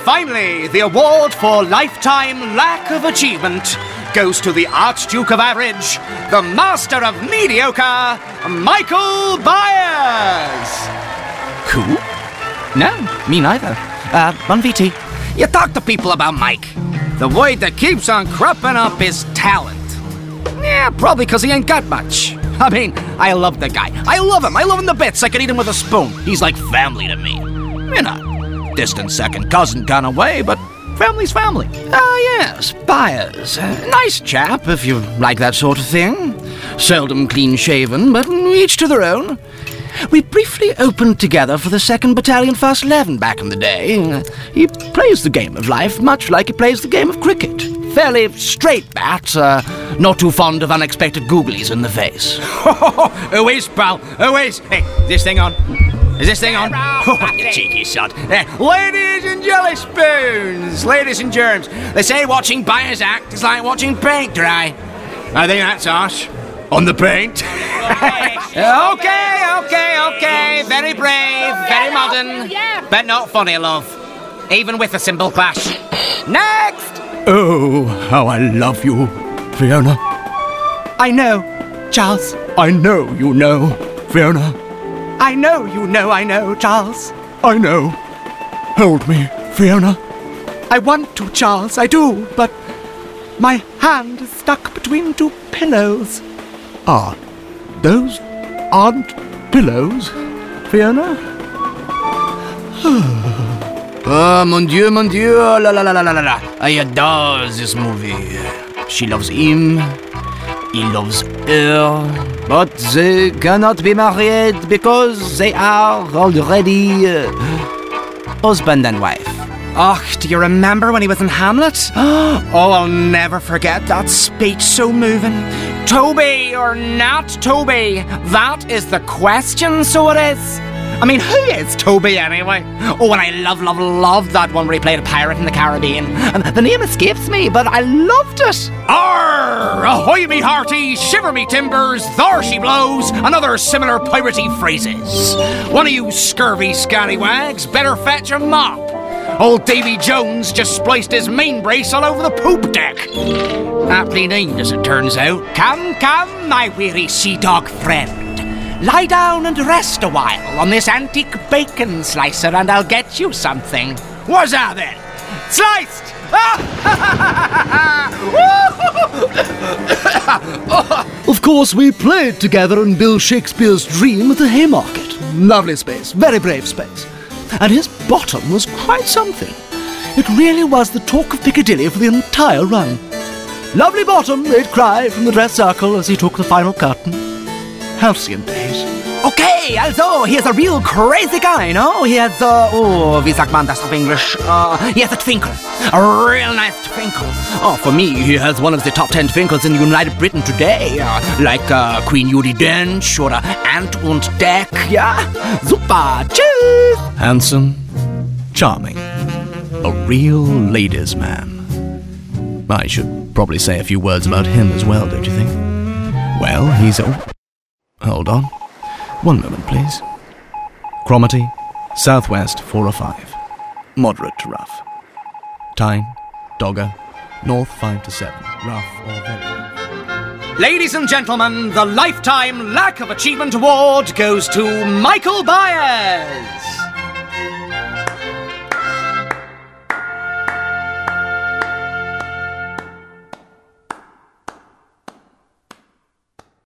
finally, the award for lifetime lack of achievement goes to the Archduke of Average, the master of mediocre, Michael Byers! Who? No, me neither. 1VT. You talk to people about Mike. The word that keeps on cropping up is talent. Yeah, probably because he ain't got much. I mean, I love the guy. I love him. I love him to bits. I could eat him with a spoon. He's like family to me. You know, distant second cousin kind of way, but family's family. Yes, Byers. Nice chap, if you like that sort of thing. Seldom clean-shaven, but each to their own. We briefly opened together for the 2nd Battalion, 1st 11 back in the day. He plays the game of life much like he plays the game of cricket. Fairly straight bat, not too fond of unexpected googlies in the face. Who is, pal? Who is? Hey, this thing on? Is this thing on? Oh, cheeky sod. Ladies and jelly spoons, ladies and germs. They say watching Byers act is like watching paint dry. I think that's harsh. On the paint. Okay. Very brave, very modern, but not funny, love. Even with a cymbal clash. Next! Oh, how I love you, Fiona. I know, Charles. I know you know, Fiona. I know you know, Charles. I know. Hold me, Fiona. I want to, Charles, I do, but my hand is stuck between two pillows. Ah, those aren't pillows, Fiona? Oh, mon Dieu, la la la la la la. I adore this movie. She loves him, he loves her, but they cannot be married because they are already husband and wife. Oh, do you remember when he was in Hamlet? Oh, I'll never forget that speech, so moving. Toby or not Toby? That is the question, so it is. I mean, who is Toby anyway? Oh, and I love that one where he played a pirate in the Caribbean. And the name escapes me, but I loved it. Arr! Ahoy me hearty, shiver me timbers, there she blows, and other similar piratey phrases. One of you scurvy scallywags better fetch a mop. Old Davy Jones just spliced his main brace all over the poop deck. Aptly named, as it turns out. Come, my weary sea dog friend. Lie down and rest a while on this antique bacon slicer and I'll get you something. What's that then? Sliced! Of course, we played together in Bill Shakespeare's Dream at the Haymarket. Lovely space, very brave space. And his bottom was quite something. It really was the talk of Piccadilly for the entire run. Lovely bottom, they'd cry from the dress circle as he took the final curtain. Halcyon days. Okay, also, he is a real crazy guy, no? He has, wie sagt man das auf English? He has a twinkle. A real nice twinkle. Oh, for me, he has one of the top 10 twinkles in United Britain today. Like Queen Judi Dench or Ant und Dec. Yeah? Super. Tschüss. Handsome, charming, a real ladies' man. I should probably say a few words about him as well, don't you think? Well, he's hold on. One moment, please. Cromarty, Southwest 405. Moderate to rough. Tyne, Dogger, North 5 to 7. Rough or very rough. Ladies and gentlemen, the Lifetime Lack of Achievement Award goes to Michael Byers.